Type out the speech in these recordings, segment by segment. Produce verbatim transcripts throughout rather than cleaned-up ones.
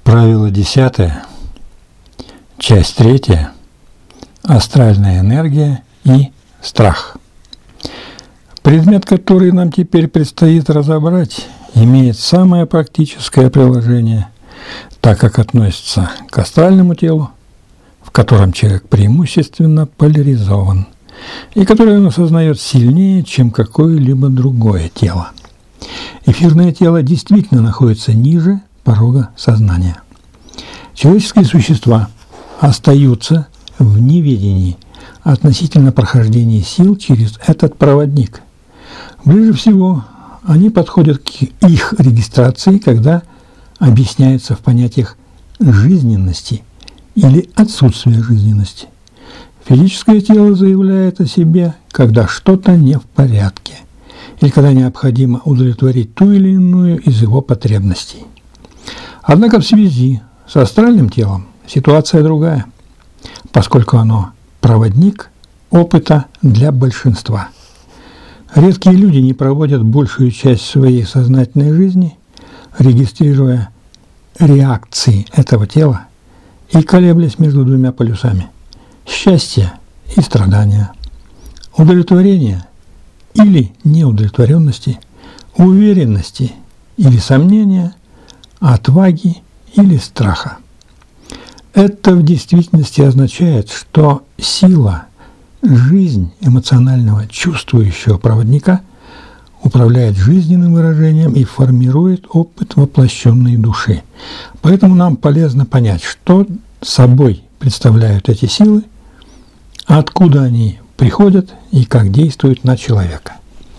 Правило десятое, часть третья, астральная энергия и страх. Предмет, который нам теперь предстоит разобрать, имеет самое практическое приложение, так как относится к астральному телу, в котором человек преимущественно поляризован, и которое он осознает сильнее, чем какое-либо другое тело. Эфирное тело действительно находится ниже порога сознания. Человеческие существа остаются в неведении относительно прохождения сил через этот проводник. Ближе всего они подходят к их регистрации, когда объясняются в понятиях жизненности или отсутствия жизненности. Физическое тело заявляет о себе, когда что-то не в порядке, или когда необходимо удовлетворить ту или иную из его потребностей. Однако в связи с астральным телом ситуация другая, поскольку оно проводник опыта для большинства. Редкие люди не проводят большую часть своей сознательной жизни, регистрируя реакции этого тела и колеблясь между двумя полюсами – счастья и страдания, удовлетворения или неудовлетворенности, уверенности или сомнения, отваги или страха. Это в действительности означает, что сила, жизнь эмоционального чувствующего проводника управляет жизненным выражением и формирует опыт воплощенной души. Поэтому нам полезно понять, что собой представляют эти силы, откуда они приходят и как действуют на человека.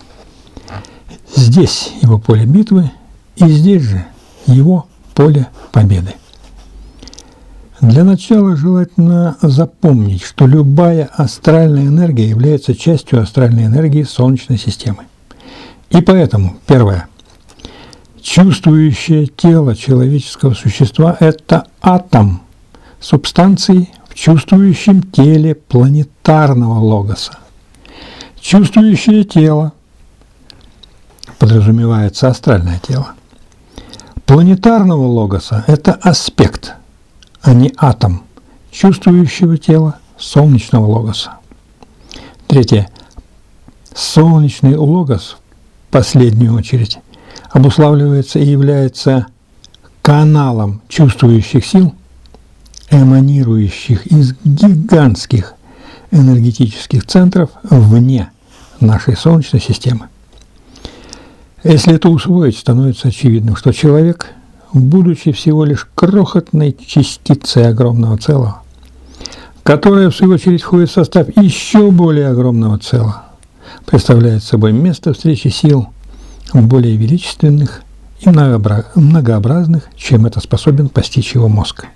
Здесь его поле битвы, и здесь же его поле победы. Для начала желательно запомнить, что любая астральная энергия является частью астральной энергии Солнечной системы. И поэтому, первое, чувствующее тело человеческого существа – это атом субстанции в чувствующем теле планетарного логоса. Чувствующее тело подразумевается астральное тело. Планетарного логоса – это аспект, а не атом чувствующего тела солнечного логоса. Третье. Солнечный логос, в последнюю очередь, обуславливается и является каналом чувствующих сил, эманирующих из гигантских энергетических центров вне нашей Солнечной системы. Если это усвоить, становится очевидным, что человек, будучи всего лишь крохотной частицей огромного целого, которая, в свою очередь, входит в состав еще более огромного целого, представляет собой место встречи сил более величественных и многообразных, чем это способен постичь его мозг.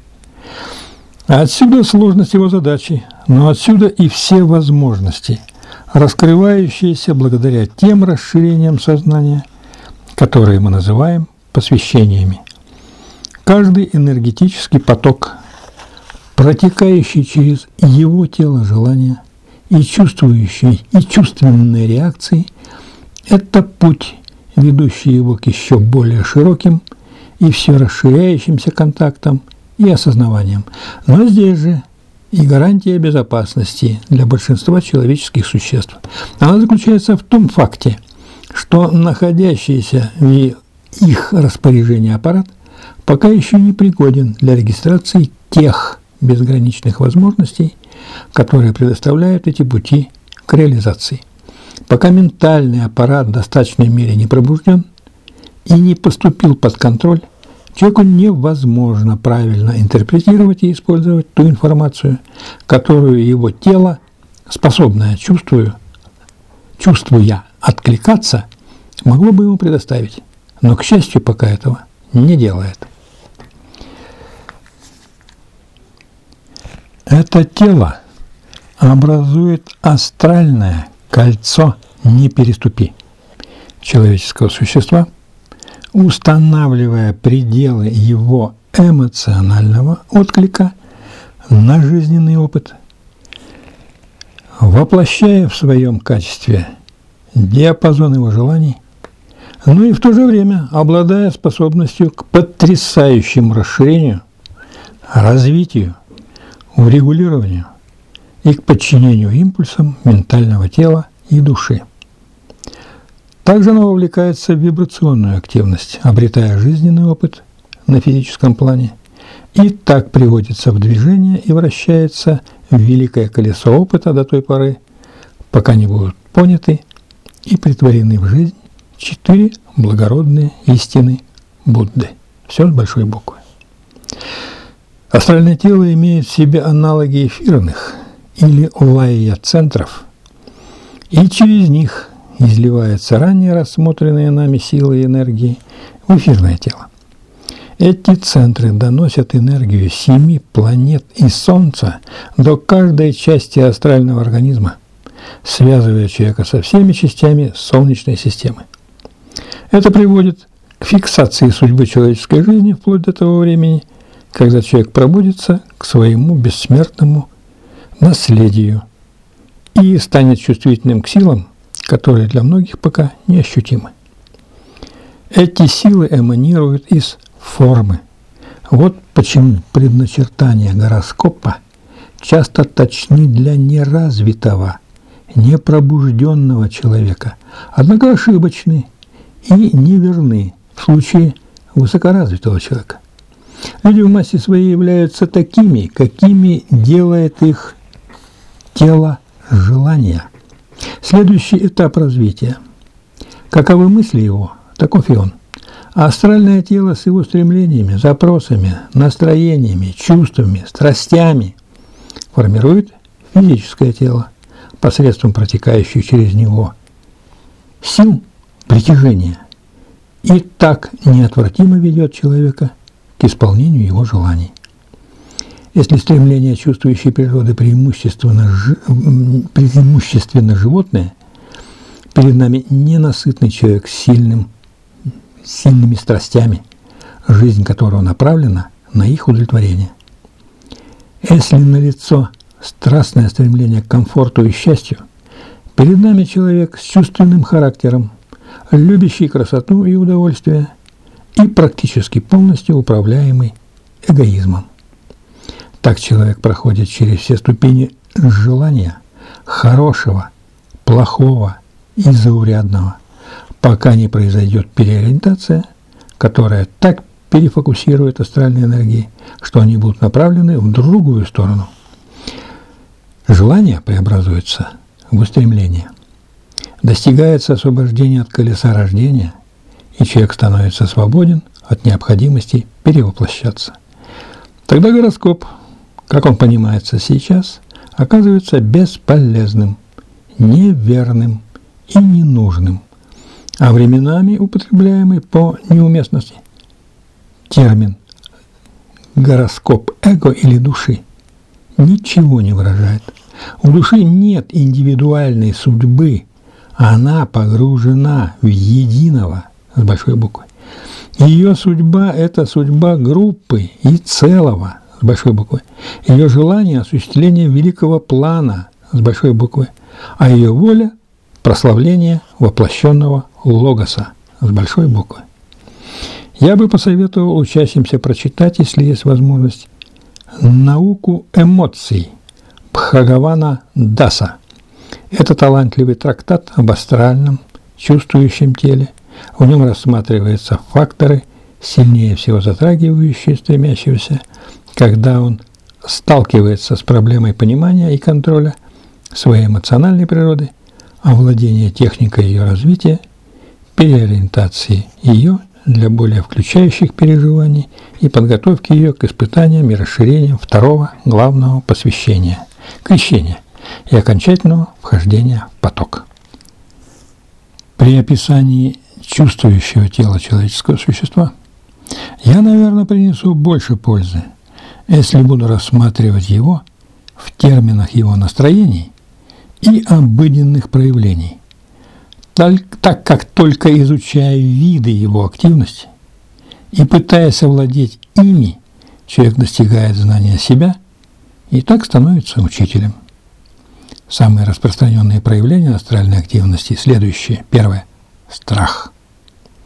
Отсюда сложность его задачи, но отсюда и все возможности, раскрывающиеся благодаря тем расширениям сознания, которые мы называем посвящениями. Каждый энергетический поток, протекающий через его тело желания и чувствующий и чувственные реакции, это путь, ведущий его к еще более широким и все расширяющимся контактам и осознаваниям. Но здесь же и гарантия безопасности для большинства человеческих существ. Она заключается в том факте, что находящийся в их распоряжении аппарат пока еще не пригоден для регистрации тех безграничных возможностей, которые предоставляют эти пути к реализации. Пока ментальный аппарат в достаточной мере не пробужден и не поступил под контроль, человеку невозможно правильно интерпретировать и использовать ту информацию, которую его тело, способное чувствую, чувствуя откликаться, могло бы ему предоставить. Но, к счастью, пока этого не делает. Это тело образует астральное кольцо «не переступи» человеческого существа, устанавливая пределы его эмоционального отклика на жизненный опыт, воплощая в своем качестве диапазон его желаний, но и в то же время обладая способностью к потрясающему расширению, развитию, урегулированию и к подчинению импульсам ментального тела и души. Также она вовлекается в вибрационную активность, обретая жизненный опыт на физическом плане, и так приводится в движение и вращается в великое колесо опыта до той поры, пока не будут поняты и претворены в жизнь четыре благородные истины Будды. Все с большой буквы. Астральное тело имеет в себе аналоги эфирных или лайя-центров, и через них изливаются ранее рассмотренные нами силы и энергии в эфирное тело. Эти центры доносят энергию семи планет и Солнца до каждой части астрального организма, связывая человека со всеми частями Солнечной системы. Это приводит к фиксации судьбы человеческой жизни вплоть до того времени, когда человек пробудится к своему бессмертному наследию и станет чувствительным к силам, которые для многих пока неощутимы. Эти силы эманируют из формы. Вот почему предначертания гороскопа часто точны для неразвитого, непробужденного человека, однако ошибочны и неверны в случае высокоразвитого человека. Люди в массе своей являются такими, какими делает их тело желания. Следующий этап развития. Каковы мысли его, таков и он. А астральное тело с его стремлениями, запросами, настроениями, чувствами, страстями формирует физическое тело посредством протекающих через него сил притяжения и так неотвратимо ведет человека к исполнению его желаний. Если стремление чувствующей природы преимущественно, преимущественно животное, перед нами ненасытный человек с сильным, сильными страстями, жизнь которого направлена на их удовлетворение. Если налицо страстное стремление к комфорту и счастью, перед нами человек с чувственным характером, любящий красоту и удовольствие и практически полностью управляемый эгоизмом. Так человек проходит через все ступени желания хорошего, плохого и заурядного, пока не произойдет переориентация, которая так перефокусирует астральные энергии, что они будут направлены в другую сторону. Желание преобразуется в устремление. Достигается освобождение от колеса рождения, и человек становится свободен от необходимости перевоплощаться. Тогда гороскоп, как он понимается сейчас, оказывается бесполезным, неверным и ненужным, а временами употребляемый по неуместности. Термин «гороскоп эго» или души ничего не выражает. У души нет индивидуальной судьбы, она погружена в единого с большой буквы. Ее судьба – это судьба группы и целого с большой буквы. Ее желание – осуществление великого плана с большой буквы, а ее воля – прославление воплощенного логоса с большой буквы. Я бы посоветовал учащимся прочитать, если есть возможность, науку эмоций Бхагавана Даса. Это талантливый трактат об астральном, чувствующем теле. В нем рассматриваются факторы, сильнее всего затрагивающие стремящегося, когда он сталкивается с проблемой понимания и контроля своей эмоциональной природы, овладения техникой ее развития, переориентации ее для более включающих переживаний и подготовки ее к испытаниям и расширениям второго главного посвящения – крещения и окончательного вхождения в поток. При описании чувствующего тела человеческого существа я, наверное, принесу больше пользы, если буду рассматривать его в терминах его настроений и обыденных проявлений, так как только изучая виды его активности и пытаясь овладеть ими, человек достигает знания себя и так становится учителем. Самые распространенные проявления астральной активности следующие. Первое – страх.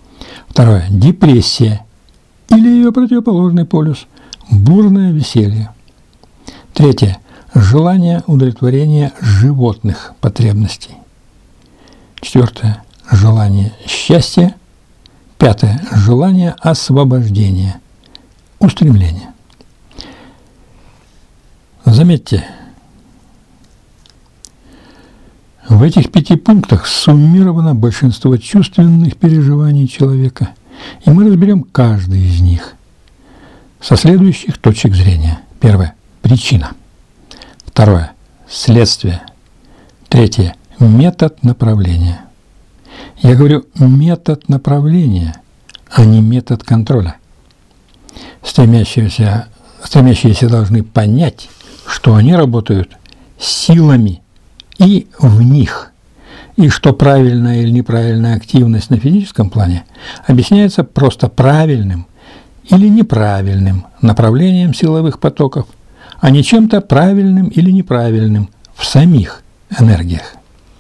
Второе – депрессия или ее противоположный полюс – бурное веселье. Третье – желание удовлетворения животных потребностей. Четвертое – желание счастья. Пятое – желание освобождения, устремления. Заметьте, в этих пяти пунктах суммировано большинство чувственных переживаний человека, и мы разберем каждый из них со следующих точек зрения. Первое – причина. Второе – следствие. Третье – метод направления. Я говорю метод направления, а не метод контроля. Стремящиеся, стремящиеся должны понять, что они работают силами и в них, и что правильная или неправильная активность на физическом плане объясняется просто правильным или неправильным направлением силовых потоков, а не чем-то правильным или неправильным в самих энергиях.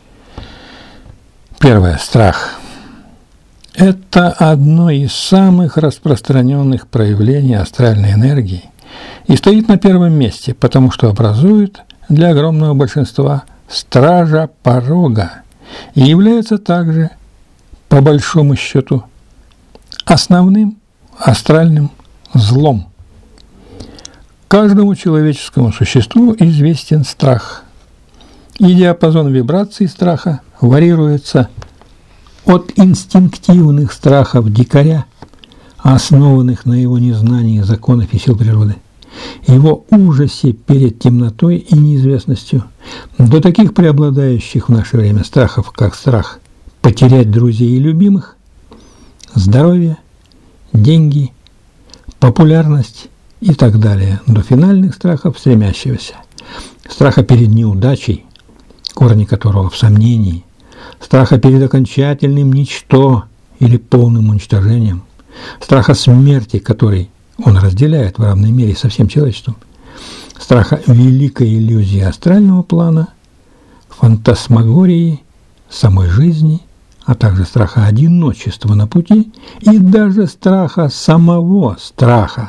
Первое – страх. Это одно из самых распространенных проявлений астральной энергии и стоит на первом месте, потому что образует для огромного большинства стража порога и является также, по большому счету, основным астральным злом. Каждому человеческому существу известен страх, и диапазон вибраций страха варьируется от инстинктивных страхов дикаря, основанных на его незнании законов и сил природы, его ужасе перед темнотой и неизвестностью, до таких преобладающих в наше время страхов, как страх потерять друзей и любимых, здоровье, деньги, популярность и так далее, до финальных страхов стремящегося, страха перед неудачей, корни которого в сомнении, страха перед окончательным ничто или полным уничтожением, страха смерти, который он разделяет в равной мере со всем человечеством, страха великой иллюзии астрального плана, фантасмагории самой жизни, а также страха одиночества на пути и даже страха самого страха.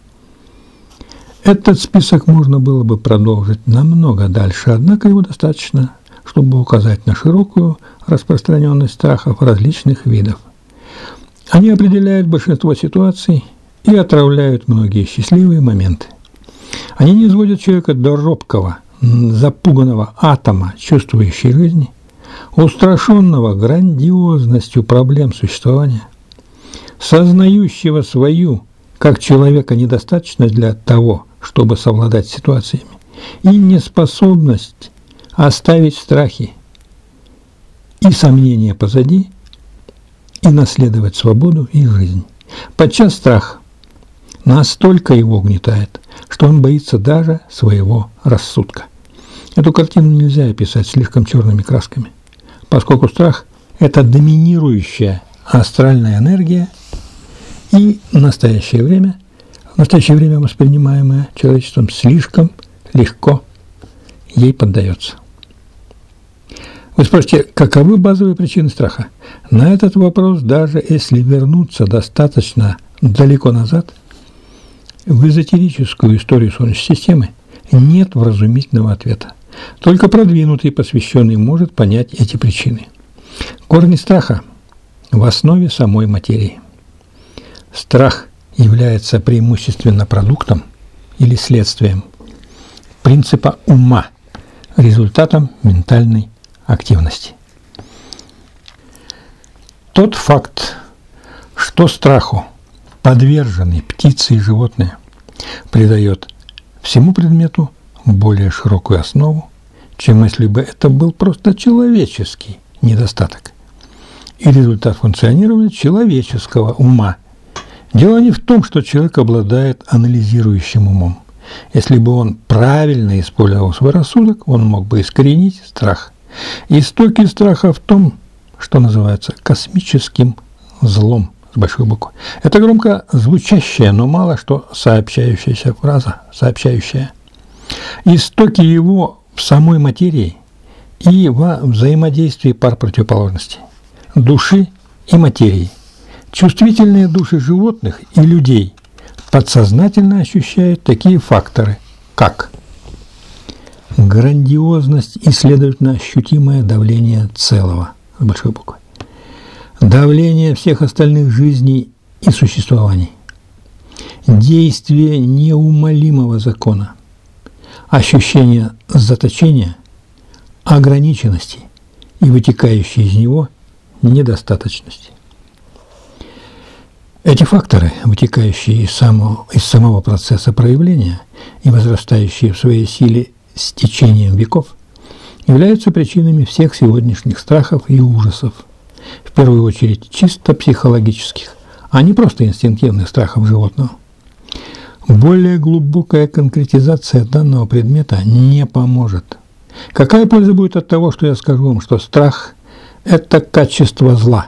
Этот список можно было бы продолжить намного дальше, однако его достаточно, чтобы указать на широкую распространенность страхов различных видов. Они определяют большинство ситуаций и отравляют многие счастливые моменты. Они не сводят человека до робкого, запуганного атома чувствующей жизни, устрашенного грандиозностью проблем существования, сознающего свою, как человека, недостаточность для того, чтобы совладать с ситуациями, и неспособность оставить страхи и сомнения позади и наследовать свободу и жизнь. Подчас страх настолько его угнетает, что он боится даже своего рассудка. Эту картину нельзя описать слишком черными красками, поскольку страх – это доминирующая астральная энергия и в настоящее время, в настоящее время воспринимаемая человечеством слишком легко ей поддается. Вы спросите, каковы базовые причины страха? На этот вопрос, даже если вернуться достаточно далеко назад, в эзотерическую историю Солнечной системы, нет вразумительного ответа. Только продвинутый посвященный может понять эти причины. Корни страха в основе самой материи. Страх является преимущественно продуктом или следствием принципа ума, результатом ментальной активности. Тот факт, что страху подвержены птицы и животные, придает всему предмету более широкую основу, чем если бы это был просто человеческий недостаток и результат функционирования человеческого ума. Дело не в том, что человек обладает анализирующим умом. Если бы он правильно использовал свой рассудок, он мог бы искоренить страх. Истоки страха в том, что называется космическим злом с большой буквы. Это громко звучащая, но мало что сообщающаяся фраза, сообщающая. Истоки его в самой материи и во взаимодействии пар противоположностей, души и материи, Чувствительные души животных и людей подсознательно ощущают такие факторы, как грандиозность и, следовательно, ощутимое давление целого, с большой буквы, давление всех остальных жизней и существований, действие неумолимого закона, ощущение заточения, ограниченности и вытекающей из него недостаточности. Эти факторы, вытекающие из самого, из самого процесса проявления и возрастающие в своей силе с течением веков, являются причинами всех сегодняшних страхов и ужасов, в первую очередь чисто психологических, а не просто инстинктивных страхов животного. Более глубокая конкретизация данного предмета не поможет. Какая польза будет от того, что я скажу вам, что страх – это качество зла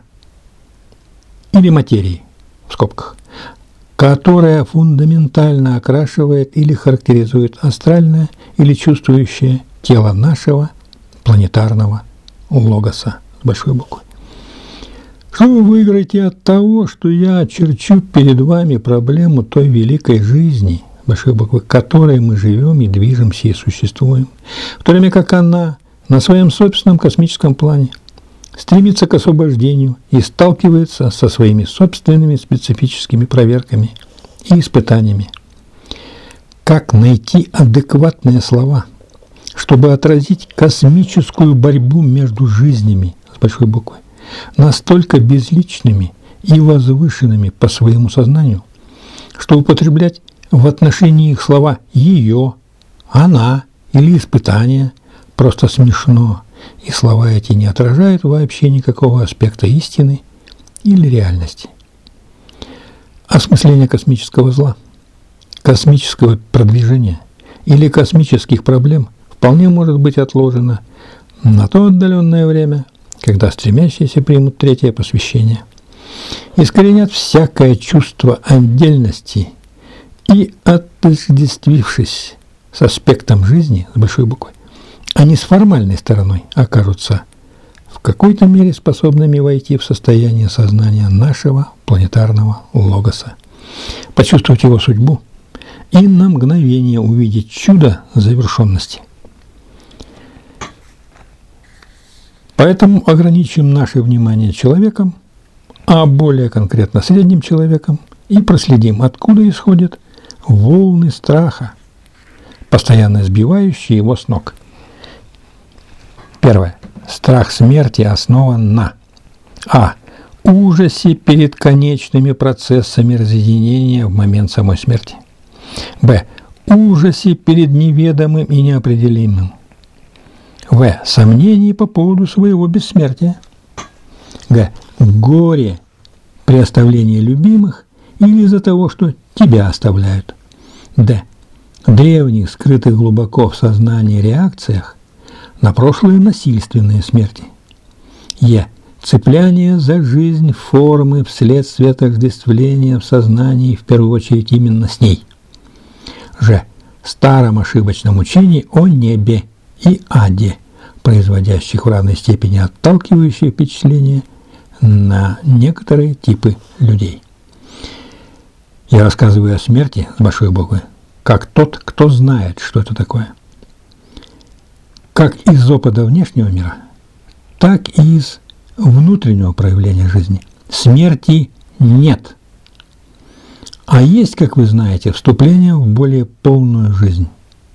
или материи, в скобках, которая фундаментально окрашивает или характеризует астральное или чувствующее тело нашего планетарного логоса с большой буквы. Что вы выиграете от того, что я очерчу перед вами проблему той великой жизни, большой буквы, которой мы живем и движемся и существуем, в то время как она на своем собственном космическом плане стремится к освобождению и сталкивается со своими собственными специфическими проверками и испытаниями. Как найти адекватные слова, чтобы отразить космическую борьбу между жизнями, с большой буквы, настолько безличными и возвышенными по своему сознанию, что употреблять в отношении их слова «ее», «она» или «испытание» просто смешно, и слова эти не отражают вообще никакого аспекта истины или реальности. Осмысление космического зла, космического продвижения или космических проблем вполне может быть отложено на то отдаленное время, когда стремящиеся примут третье посвящение, искоренят всякое чувство отдельности и, отождествившись с аспектом жизни, с большой буквы, они с формальной стороной окажутся в какой-то мере способными войти в состояние сознания нашего планетарного логоса, почувствовать его судьбу и на мгновение увидеть чудо завершенности. Поэтому ограничим наше внимание человеком, а более конкретно средним человеком, и проследим, откуда исходят волны страха, постоянно сбивающие его с ног. Первое. Страх смерти основан на а. ужасе перед конечными процессами разъединения в момент самой смерти. б. Ужасе перед неведомым и неопределимым. в. Сомнении по поводу своего бессмертия. г. Горе при оставлении любимых или из-за того, что тебя оставляют. д. Древних, скрытых глубоко в сознании реакциях на прошлые насильственные смерти. Е. Цепляние за жизнь формы вследствие отождествления в сознании, в первую очередь именно с ней. Ж. Старом ошибочном учении о небе и аде, производящих в равной степени отталкивающие впечатления на некоторые типы людей. Я рассказываю о смерти с большой буквы, как тот, кто знает, что это такое. Как из опыта внешнего мира, так и из внутреннего проявления жизни. Смерти нет. А есть, как вы знаете, вступление в более полную жизнь.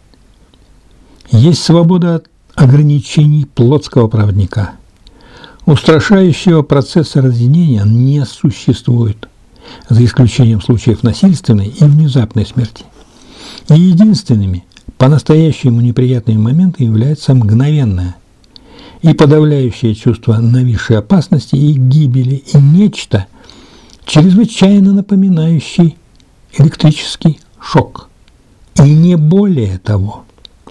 Есть свобода от ограничений плотского проводника. Устрашающего процесса разъединения не существует, за исключением случаев насильственной и внезапной смерти. И единственными по-настоящему неприятными моментами является мгновенное и подавляющее чувство нависшей опасности и гибели, и нечто, чрезвычайно напоминающий электрический шок. И не более того.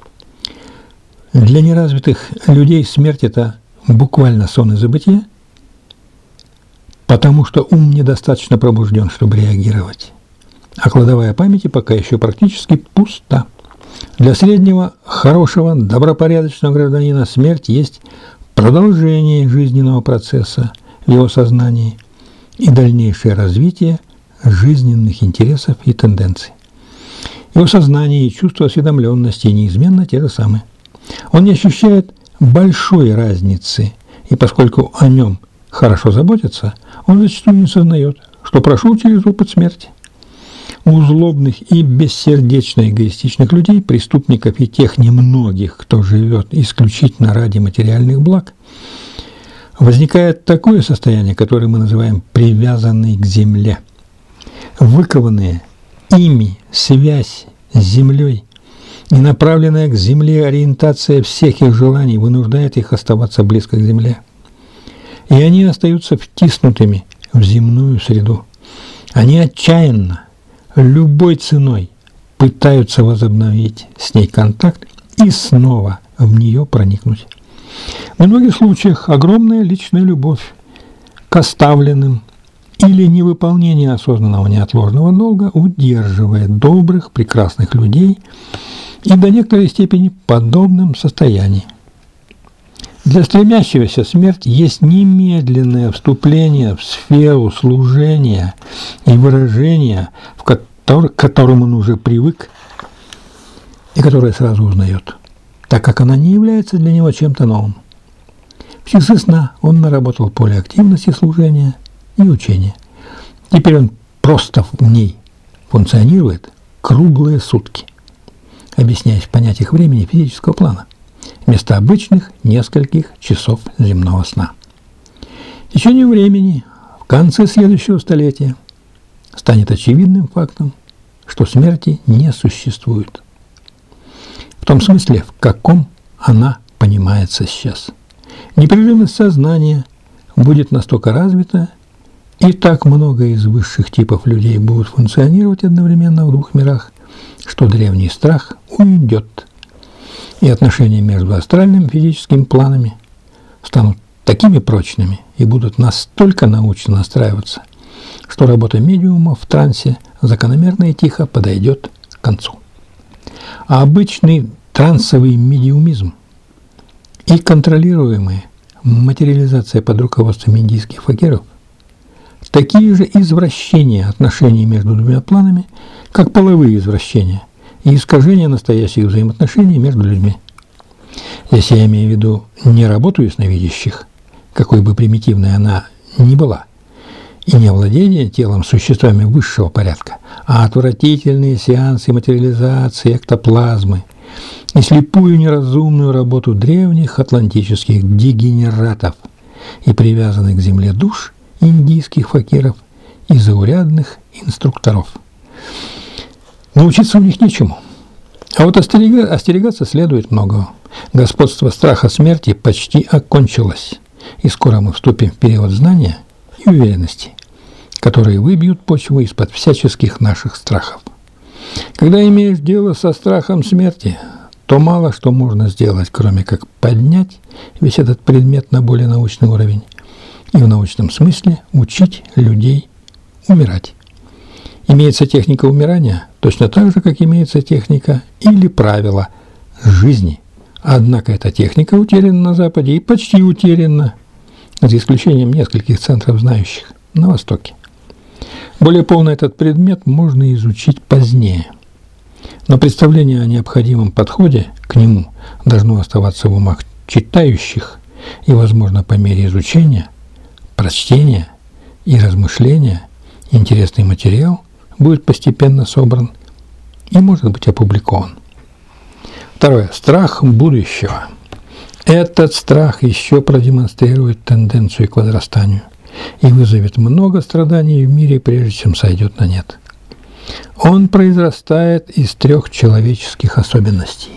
Для неразвитых людей смерть – это буквально сон и забытие, потому что ум недостаточно пробужден, чтобы реагировать, а кладовая памяти пока еще практически пуста. Для среднего, хорошего, добропорядочного гражданина смерть есть продолжение жизненного процесса в его сознании и дальнейшее развитие жизненных интересов и тенденций. Его сознание и чувство осведомленности неизменно те же самые. Он не ощущает большой разницы, и поскольку о нем хорошо заботятся, он зачастую не сознает, что прошел через опыт смерти. У злобных и бессердечно эгоистичных людей, преступников и тех немногих, кто живет исключительно ради материальных благ, возникает такое состояние, которое мы называем привязанный к земле. Выкованные ими связь с землей и направленная к земле ориентация всех их желаний вынуждает их оставаться близко к земле. И они остаются втиснутыми в земную среду. Они отчаянно, любой ценой пытаются возобновить с ней контакт и снова в нее проникнуть. В многих случаях огромная личная любовь к оставленным или невыполнение осознанного неотложного долга удерживает добрых, прекрасных людей и до некоторой степени в подобном состоянии. Для стремящегося смерть есть немедленное вступление в сферу служения и выражения, в котор- к которому он уже привык и которое сразу узнает, так как она не является для него чем-то новым. В часы сна он наработал поле активности служения и учения. Теперь он просто в ней функционирует круглые сутки, объясняясь в понятиях времени физического плана, вместо обычных нескольких часов земного сна. В течение времени, в конце следующего столетия, станет очевидным фактом, что смерти не существует. В том смысле, в каком она понимается сейчас. Непрерывность сознания будет настолько развита, и так много из высших типов людей будут функционировать одновременно в двух мирах, что древний страх уйдет, и отношения между астральным и физическим планами станут такими прочными и будут настолько научно настраиваться, что работа медиума в трансе закономерно и тихо подойдет к концу. А обычный трансовый медиумизм и контролируемая материализация под руководством индийских факиров такие же извращения отношений между двумя планами, как половые извращения и искажения настоящих взаимоотношений между людьми. Здесь я имею в виду не работу ясновидящих, какой бы примитивной она ни была, и не владение телом существами высшего порядка, а отвратительные сеансы материализации эктоплазмы и слепую неразумную работу древних атлантических дегенератов и привязанных к земле душ индийских факиров и заурядных инструкторов. Научиться у них нечему. А вот остерега, остерегаться следует многого. Господство страха смерти почти окончилось, и скоро мы вступим в период знания и уверенности, которые выбьют почву из-под всяческих наших страхов. Когда имеешь дело со страхом смерти, то мало что можно сделать, кроме как поднять весь этот предмет на более научный уровень и в научном смысле учить людей умирать. Имеется техника умирания точно так же, как имеется техника или правила жизни. Однако эта техника утеряна на Западе и почти утеряна, за исключением нескольких центров знающих, на Востоке. Более полно этот предмет можно изучить позднее. Но представление о необходимом подходе к нему должно оставаться в умах читающих, и, возможно, по мере изучения, прочтения и размышления интересный материал будет постепенно собран и может быть опубликован. Второе. Страх будущего. Этот страх еще продемонстрирует тенденцию к возрастанию и вызовет много страданий в мире, прежде чем сойдет на нет. Он произрастает из трех человеческих особенностей.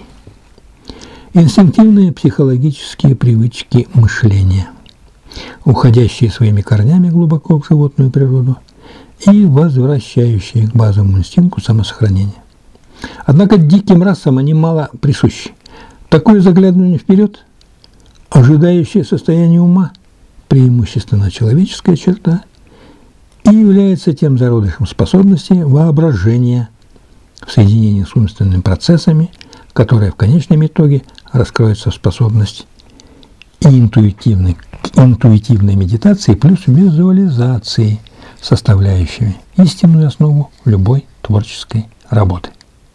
Инстинктивные психологические привычки мышления, уходящие своими корнями глубоко в животную природу и возвращающие к базовому инстинкту самосохранения. Однако диким расам они мало присущи. Такое заглядывание вперед, ожидающее состояние ума, преимущественно человеческая черта, и является тем зародышем способности воображения в соединении с умственными процессами, которая в конечном итоге раскроется в способность интуитивной, интуитивной медитации плюс визуализации составляющими, истинную основу любой творческой работы.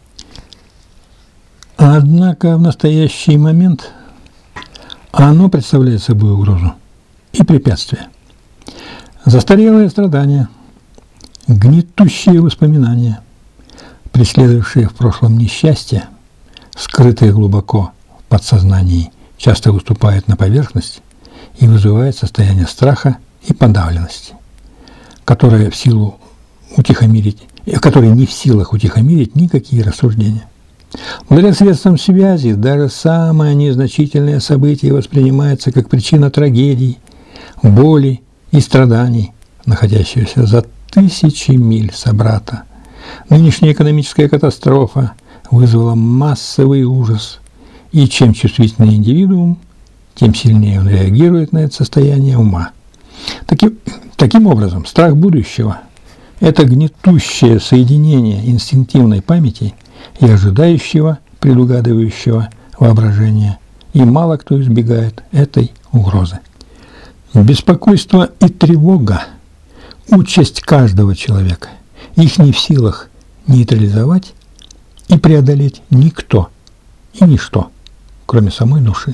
Однако в настоящий момент оно представляет собой угрозу и препятствие. Застарелые страдания, гнетущие воспоминания, преследовавшие в прошлом несчастье, скрытые глубоко в подсознании, часто выступают на поверхность и вызывают состояние страха и подавленности, которое в силу утихомирить, которые не в силах утихомирить никакие рассуждения. Благодаря средствам связи даже самое незначительное событие воспринимается как причина трагедий, боли и страданий, находящихся за тысячи миль собрата. Нынешняя экономическая катастрофа вызвала массовый ужас, и чем чувствительнее индивидуум, тем сильнее он реагирует на это состояние ума. Таким, таким образом, страх будущего – это гнетущее соединение инстинктивной памяти и ожидающего, предугадывающего воображения, и мало кто избегает этой угрозы. Беспокойство и тревога – участь каждого человека. Их не в силах нейтрализовать и преодолеть никто и ничто, кроме самой души.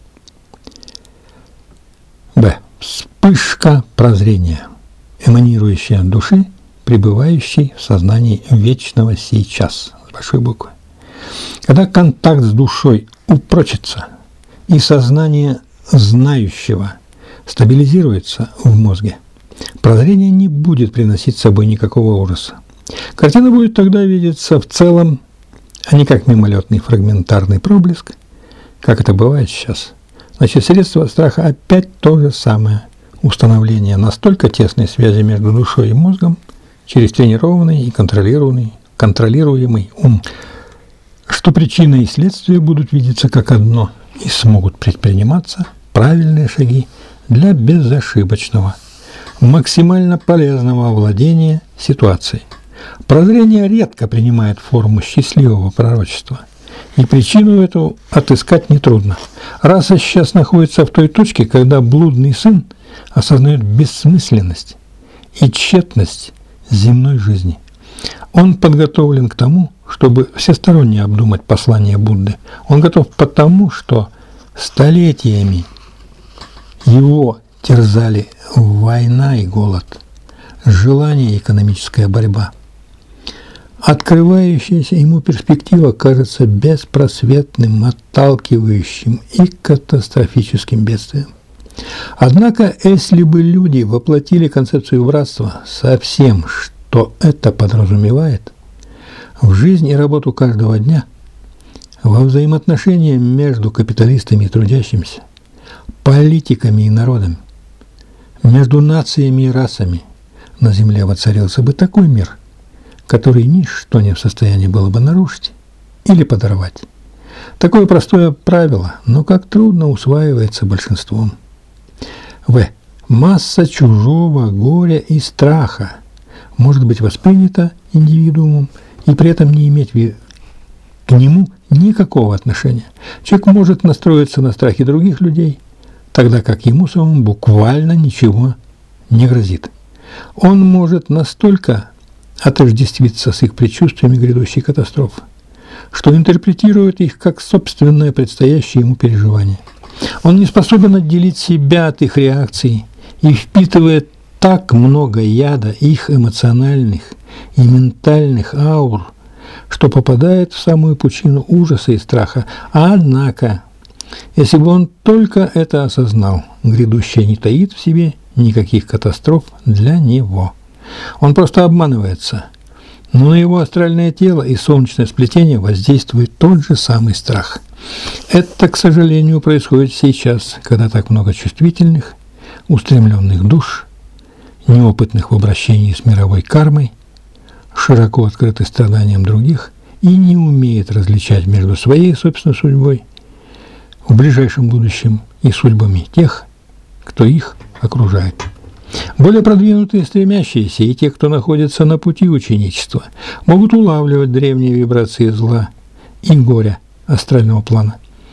Б. Вспышка прозрения, эманирующая от души, пребывающей в сознании вечного сейчас, с большой буквы. Когда контакт с душой упрочится и сознание знающего стабилизируется в мозге, прозрение не будет приносить с собой никакого ужаса. Картина будет тогда видеться в целом, а не как мимолетный фрагментарный проблеск, как это бывает сейчас. Значит, средство страха опять то же самое. Установление настолько тесной связи между душой и мозгом через тренированный и контролируемый, контролируемый ум, что причина и следствие будут видеться как одно и смогут предприниматься правильные шаги для безошибочного, максимально полезного овладения ситуацией. Прозрение редко принимает форму счастливого пророчества, и причину эту отыскать нетрудно. Раса сейчас находится в той точке, когда блудный сын осознает бессмысленность и тщетность земной жизни. Он подготовлен к тому, чтобы всесторонне обдумать послание Будды. Он готов потому, что столетиями его терзали война и голод, желание и экономическая борьба. Открывающаяся ему перспектива кажется беспросветным, отталкивающим и катастрофическим бедствием. Однако, если бы люди воплотили концепцию братства со всем, что это подразумевает, в жизнь и работу каждого дня, во взаимоотношения между капиталистами и трудящимися, политиками и народами, между нациями и расами, на земле воцарился бы такой мир, который ничто не в состоянии было бы нарушить или подорвать. Такое простое правило, но как трудно усваивается большинством. В. Масса чужого горя и страха может быть воспринята индивидуумом и при этом не иметь к нему никакого отношения. Человек может настроиться на страхи других людей, тогда как ему самому буквально ничего не грозит. Он может настолько отождествиться с их предчувствиями грядущей катастрофы, что интерпретирует их как собственное предстоящее ему переживание. Он не способен отделить себя от их реакций и впитывает так много яда их эмоциональных и ментальных аур, что попадает в самую пучину ужаса и страха. Однако, если бы он только это осознал, грядущее не таит в себе никаких катастроф для него. Он просто обманывается, но на его астральное тело и солнечное сплетение воздействует тот же самый страх. Это, к сожалению, происходит сейчас, когда так много чувствительных, устремленных душ, неопытных в обращении с мировой кармой, широко открыты страданиям других и не умеет различать между своей собственной судьбой в ближайшем будущем и судьбами тех, кто их окружает. Более продвинутые стремящиеся и те, кто находится на пути ученичества, могут улавливать древние вибрации зла и горя астрального плана.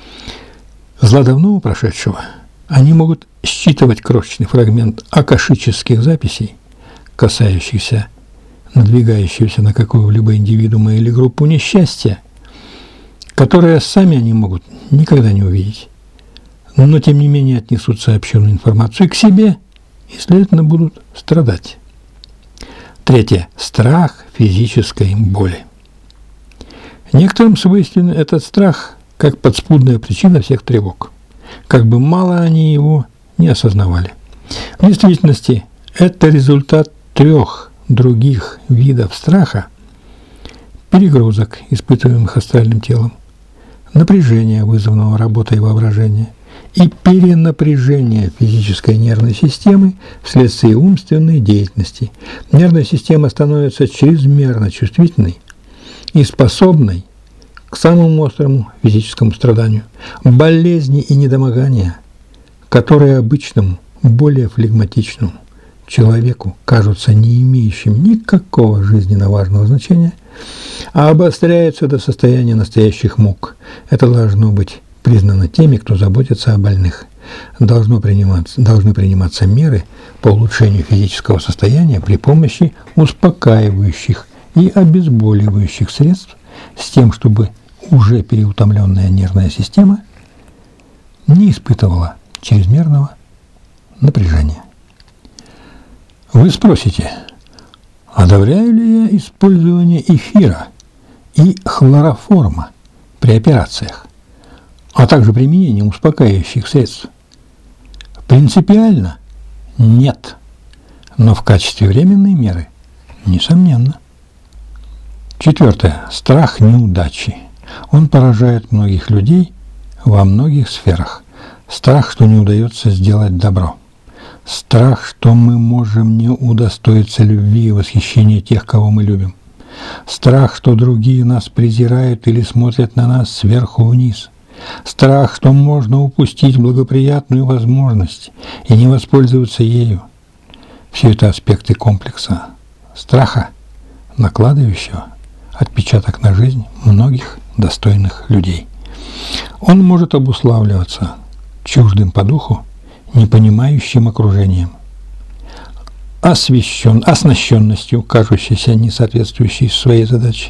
Зла давно прошедшего они могут считывать крошечный фрагмент акашических записей, касающихся надвигающегося на какого-либо индивидуума или группу несчастья, которые сами они могут никогда не увидеть, но тем не менее отнесут сообщенную информацию к себе и, следовательно, будут страдать. Третье. Страх физической боли. Некоторым свойственен этот страх как подспудная причина всех тревог, как бы мало они его не осознавали. В действительности это результат трех других видов страха: перегрузок, испытываемых астральным телом, напряжения, вызванного работой воображения, и перенапряжения физической нервной системы вследствие умственной деятельности. Нервная система становится чрезмерно чувствительной и способной к самому острому физическому страданию. Болезни и недомогания, которые обычному, более флегматичному человеку кажутся не имеющим никакого жизненно важного значения, а обостряются до состояния настоящих мук. Это должно быть признано теми, кто заботится о больных. Должно приниматься, должны приниматься меры по улучшению физического состояния при помощи успокаивающих и обезболивающих средств с тем, чтобы уже переутомленная нервная система не испытывала чрезмерного напряжения. Вы спросите, одобряю ли я использование эфира и хлороформа при операциях, а также применение успокаивающих средств? Принципиально нет, но в качестве временной меры несомненно. Четвертое. Страх неудачи. Он поражает многих людей во многих сферах. Страх, что не удается сделать добро. Страх, что мы можем не удостоиться любви и восхищения тех, кого мы любим. Страх, что другие нас презирают или смотрят на нас сверху вниз. Страх, что можно упустить благоприятную возможность и не воспользоваться ею. Все это аспекты комплекса страха, накладывающего отпечаток на жизнь многих достойных людей. Он может обуславливаться чуждым по духу, непонимающим окружением, освещен, оснащенностью, кажущейся несоответствующей своей задаче,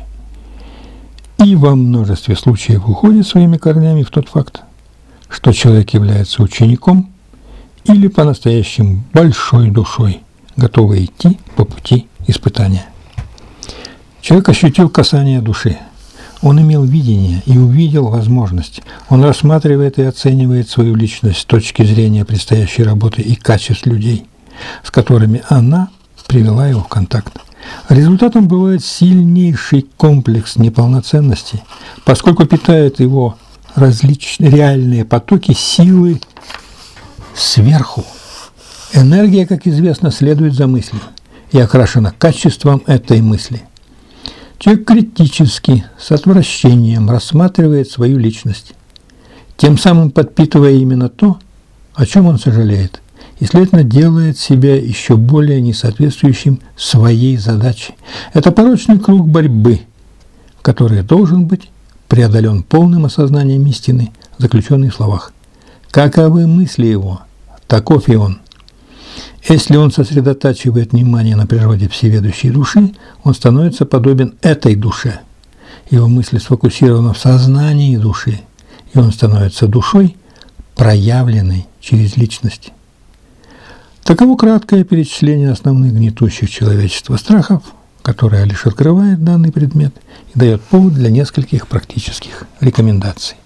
и во множестве случаев уходит своими корнями в тот факт, что человек является учеником или по-настоящему большой душой, готовый идти по пути испытания. Человек ощутил касание души. Он имел видение и увидел возможность. Он рассматривает и оценивает свою личность с точки зрения предстоящей работы и качеств людей, с которыми она привела его в контакт. Результатом бывает сильнейший комплекс неполноценности, поскольку питают его различные реальные потоки силы сверху. Энергия, как известно, следует за мыслью и окрашена качеством этой мысли. Человек критически, с отвращением рассматривает свою личность, тем самым подпитывая именно то, о чем он сожалеет, и, следовательно, делает себя еще более несоответствующим своей задаче. Это порочный круг борьбы, который должен быть преодолен полным осознанием истины, заключенной в словах. Каковы мысли его, таков и он. Если он сосредотачивает внимание на природе всеведущей души, он становится подобен этой душе. Его мысль сфокусирована в сознании души, и он становится душой, проявленной через личность. Таково краткое перечисление основных гнетущих человечества страхов, которое лишь открывает данный предмет и дает повод для нескольких практических рекомендаций.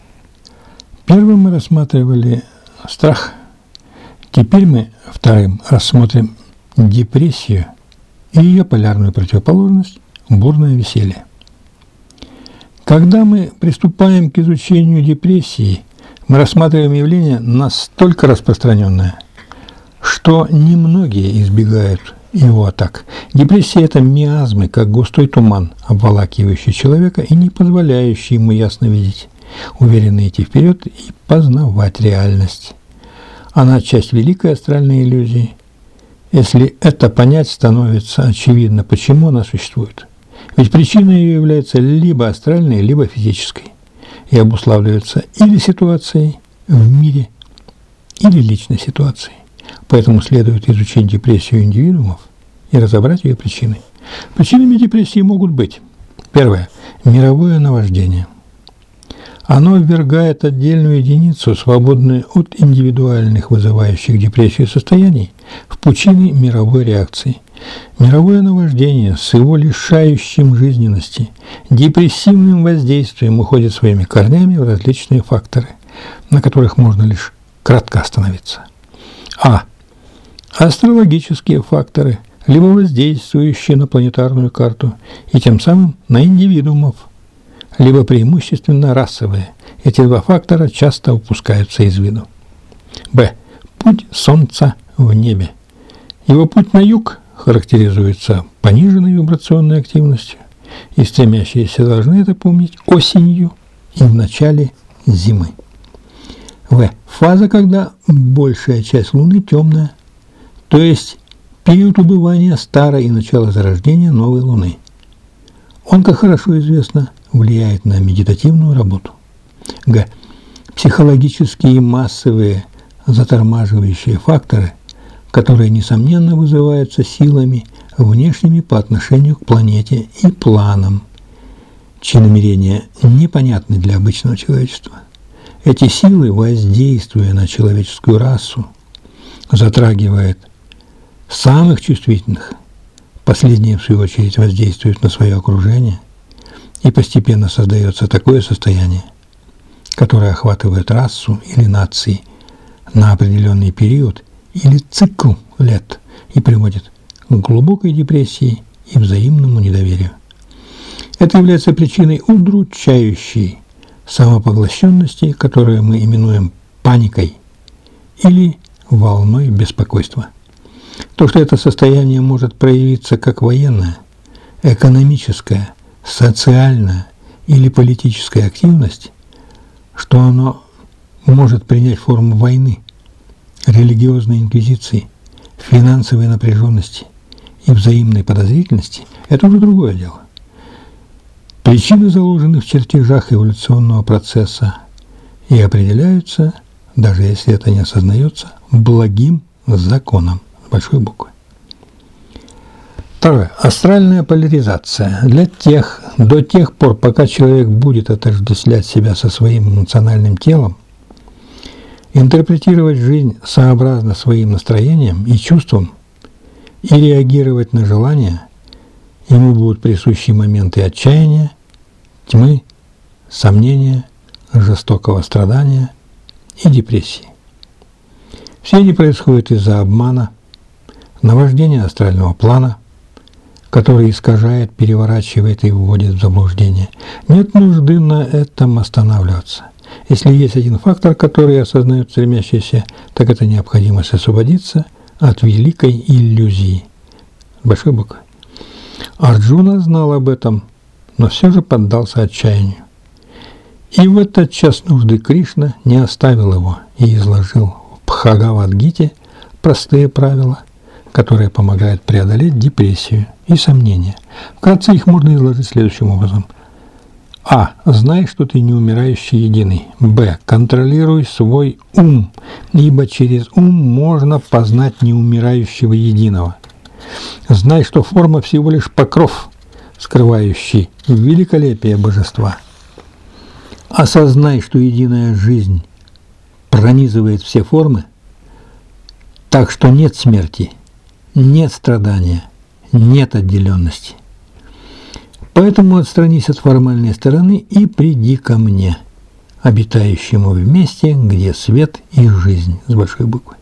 Первым мы рассматривали страх. Теперь мы вторым рассмотрим депрессию и ее полярную противоположность – бурное веселье. Когда мы приступаем к изучению депрессии, мы рассматриваем явление настолько распространенное, что немногие избегают его атак. Депрессия – это миазмы, как густой туман, обволакивающий человека и не позволяющий ему ясно видеть, уверенно идти вперед и познавать реальность. Она часть великой астральной иллюзии. Если это понять, становится очевидно, почему она существует. Ведь причиной ее является либо астральной, либо физической, и обуславливается или ситуацией в мире, или личной ситуацией. Поэтому следует изучить депрессию индивидуумов и и разобрать ее причины. Причинами депрессии могут быть: первое – мировое наваждение. Оно ввергает отдельную единицу, свободную от индивидуальных вызывающих депрессию состояний, в пучины мировой реакции. Мировое наваждение с его лишающим жизненности, депрессивным воздействием уходит своими корнями в различные факторы, на которых можно лишь кратко остановиться. А. Астрологические факторы, либо воздействующие на планетарную карту и тем самым на индивидуумов, либо преимущественно расовые. Эти два фактора часто упускаются из виду. Б. Путь Солнца в небе. Его путь на юг характеризуется пониженной вибрационной активностью, и стремящиеся должны это помнить осенью и в начале зимы. В. Фаза, когда большая часть Луны темная, то есть период убывания старой и начала зарождения новой Луны. Он, как хорошо известно, влияет на медитативную работу. Г. Психологические и массовые затормаживающие факторы, которые, несомненно, вызываются силами внешними по отношению к планете и планам, чьи намерения непонятны для обычного человечества. Эти силы, воздействуя на человеческую расу, затрагивают самых чувствительных. Последние, в свою очередь, воздействуют на свое окружение, и постепенно создается такое состояние, которое охватывает расу или нации на определенный период или цикл лет и приводит к глубокой депрессии и взаимному недоверию. Это является причиной удручающей самопоглощенности, которую мы именуем паникой или волной беспокойства. То, что это состояние может проявиться как военная, экономическая, социальная или политическая активность, что оно может принять форму войны, религиозной инквизиции, финансовой напряженности и взаимной подозрительности, это уже другое дело. Причины заложены в чертежах эволюционного процесса и определяются, даже если это не осознается, благим законом с большой буквы. Второе. Астральная поляризация. Для тех, до тех пор, пока человек будет отождествлять себя со своим эмоциональным телом, интерпретировать жизнь сообразно своим настроениям и чувствам и реагировать на желания, ему будут присущи моменты отчаяния, тьмы, сомнения, жестокого страдания и депрессии. Все они происходят из-за обмана, наваждения астрального плана, который искажает, переворачивает и вводит в заблуждение. Нет нужды на этом останавливаться. Если есть один фактор, который осознают стремящиеся, так это необходимость освободиться от великой иллюзии. Большой буквы. Арджуна знал об этом, но все же поддался отчаянию. И в этот час нужды Кришна не оставил его и изложил в Бхагавад-гите простые правила, которые помогают преодолеть депрессию и сомнения. Вкратце их можно изложить следующим образом. А. Знай, что ты неумирающий единый. Б. Контролируй свой ум, ибо через ум можно познать неумирающего единого. Знай, что форма всего лишь покров, скрывающий великолепие божества. Осознай, что единая жизнь пронизывает все формы, так что нет смерти, нет страдания, нет отделенности. Поэтому отстранись от формальной стороны и приди ко мне, обитающему в месте, где свет и жизнь, с большой буквы.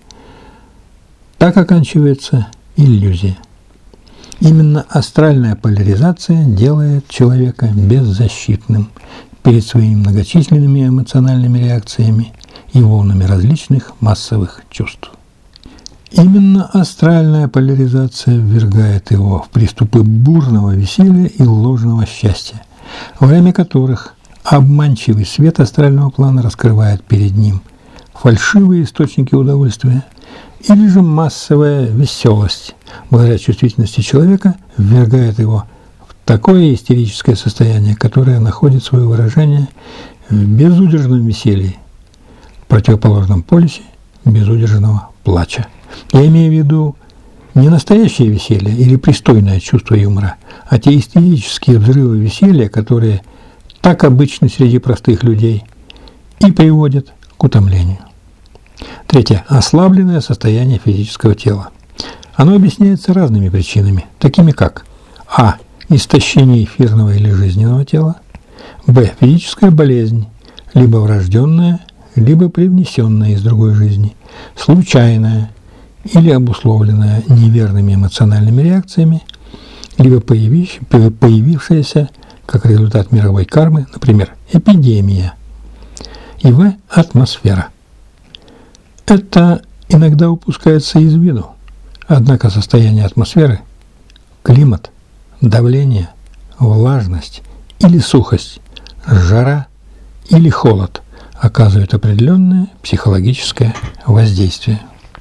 Так оканчивается иллюзия. Именно астральная поляризация делает человека беззащитным перед своими многочисленными эмоциональными реакциями и волнами различных массовых чувств. Именно астральная поляризация ввергает его в приступы бурного веселья и ложного счастья, во время которых обманчивый свет астрального плана раскрывает перед ним фальшивые источники удовольствия, или же массовая веселость, благодаря чувствительности человека, ввергает его в такое истерическое состояние, которое находит свое выражение в безудержном веселье, в противоположном полюсе безудержного плача. Я имею в виду Не настоящее веселье или пристойное чувство юмора, а те истерические взрывы веселья, которые так обычны среди простых людей и приводят к утомлению. Третье. Ослабленное состояние физического тела. Оно объясняется разными причинами, такими как а. Истощение эфирного или жизненного тела, б. Физическая болезнь, либо врожденная, либо привнесенная из другой жизни, случайная или обусловленная неверными эмоциональными реакциями, либо появившаяся как результат мировой кармы, например, эпидемия, и в. Атмосфера. Это иногда упускается из виду, однако состояние атмосферы, климат, давление, влажность или сухость, жара или холод оказывают определенное психологическое воздействие.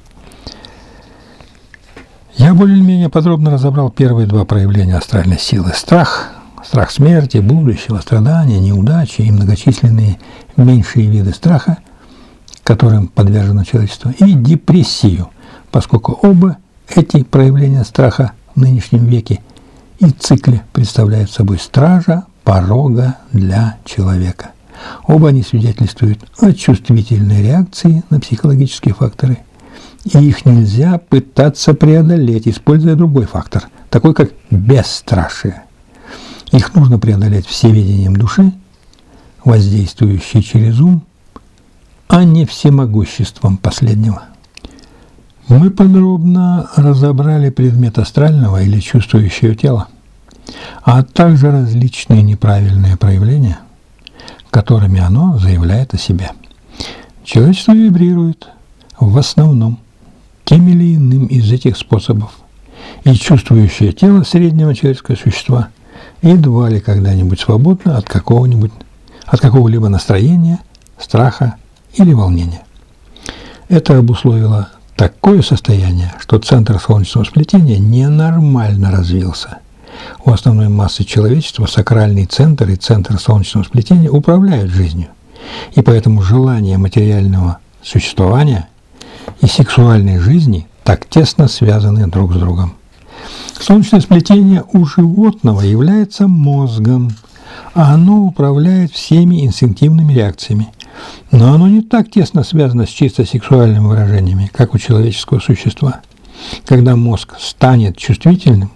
Я более-менее подробно разобрал первые два проявления астральной силы. Страх, страх смерти, будущего, страдания, неудачи и многочисленные меньшие виды страха, которым подвержено человечество, и депрессию, поскольку оба эти проявления страха в нынешнем веке и цикле представляют собой стража порога для человека. Оба они свидетельствуют о чувствительной реакции на психологические факторы, и их нельзя пытаться преодолеть, используя другой фактор, такой как бесстрашие. Их нужно преодолеть всеведением души, воздействующей через ум, а не всемогуществом последнего. Мы подробно разобрали предмет астрального или чувствующего тела, а также различные неправильные проявления, которыми оно заявляет о себе. Человечество вибрирует в основном тем или иным из этих способов, и чувствующее тело среднего человеческого существа едва ли когда-нибудь свободно от какого-нибудь, от какого-либо настроения, страха или волнения. Это обусловило такое состояние, что центр солнечного сплетения ненормально развился. У основной массы человечества сакральный центр и центр солнечного сплетения управляют жизнью, и поэтому желание материального существования и сексуальной жизни так тесно связаны друг с другом. Солнечное сплетение у животного является мозгом, а оно управляет всеми инстинктивными реакциями. Но оно не так тесно связано с чисто сексуальными выражениями, как у человеческого существа. Когда мозг станет чувствительным,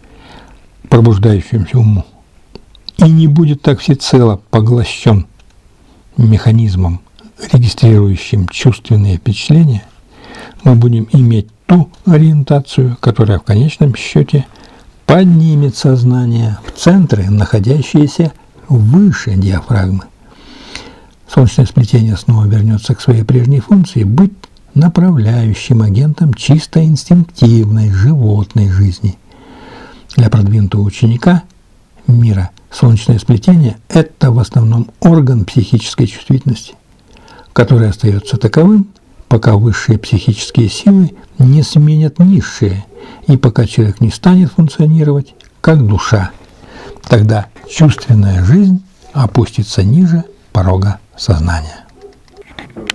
пробуждающимся уму, и не будет так всецело поглощен механизмом, регистрирующим чувственные впечатления, мы будем иметь ту ориентацию, которая в конечном счете поднимет сознание в центры, находящиеся выше диафрагмы. Солнечное сплетение снова вернется к своей прежней функции – быть направляющим агентом чисто инстинктивной животной жизни. Для продвинутого ученика мира солнечное сплетение – это в основном орган психической чувствительности, который остается таковым, пока высшие психические силы не сменят низшие, и пока человек не станет функционировать как душа. Тогда чувственная жизнь опустится ниже порога сознания.